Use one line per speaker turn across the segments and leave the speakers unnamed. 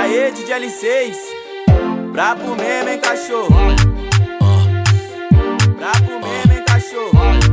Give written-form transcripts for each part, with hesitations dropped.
aí, DJ L6, brabo mesmo, hein, cachorro? Brabo mesmo, hein, cachorro?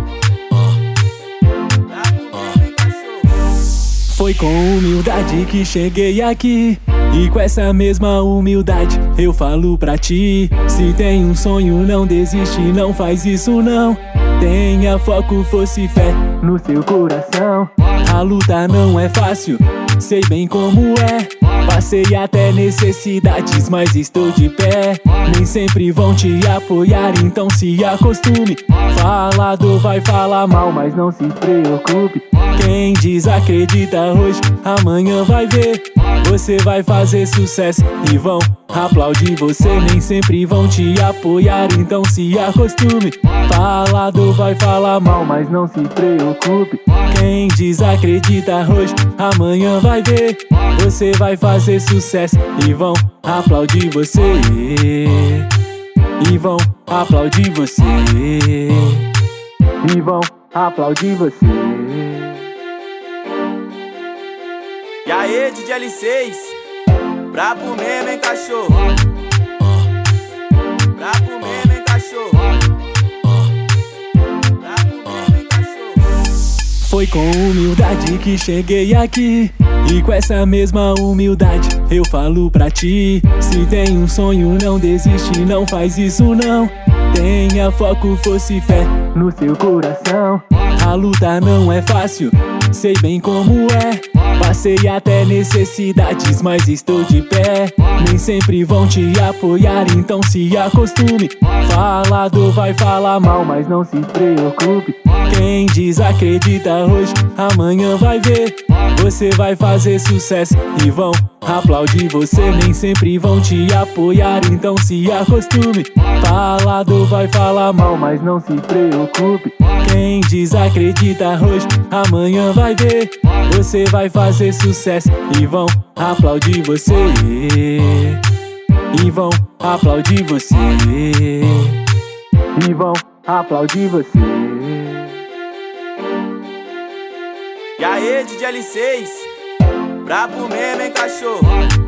Brabo mesmo, hein, cachorro?
Foi com humildade que cheguei aqui, e com essa mesma humildade eu falo pra ti: se tem um sonho, não desiste, não faz isso não. Tenha foco, força e fé no seu coração. A luta não é fácil, sei bem como é. Passei até necessidades, mas estou de pé. Nem sempre vão te apoiar, então se acostume. Falador vai falar mal, mas não se preocupe. Quem desacredita hoje, amanhã vai ver. Você vai fazer sucesso e vão aplaudir você. Nem sempre vão te apoiar, então se acostume. Falador vai falar mal, mas não se preocupe. Quem desacredita hoje, amanhã vai ver. Você vai fazer sucesso e vão aplaudir você. E vão aplaudir você. E vão aplaudir você.
E aí, DJ L6, brabo mesmo, hein, cachorro? Brabo mesmo, hein, cachorro? Brabo mesmo, hein, cachorro?
Foi com humildade que cheguei aqui, e com essa mesma humildade eu falo pra ti: se tem um sonho, não desiste, não faz isso não. Tenha foco, força e fé no seu coração. A luta não é fácil, sei bem como é. Passei até necessidades, mas estou de pé. Nem sempre vão te apoiar, então se acostume. Falador vai falar mal, mas não se preocupe. Quem desacredita hoje, amanhã vai ver. Você vai fazer sucesso e vão aplaudir você. Nem sempre vão te apoiar, então se acostume. Falador vai falar mal, mas não se preocupe. Quem desacredita hoje, amanhã vai ver. Você vai fazer sucesso e vão aplaudir você. E vão aplaudir você. E vão aplaudir você.
E aí, DJ L6, brabo mesmo, hein, cachorro?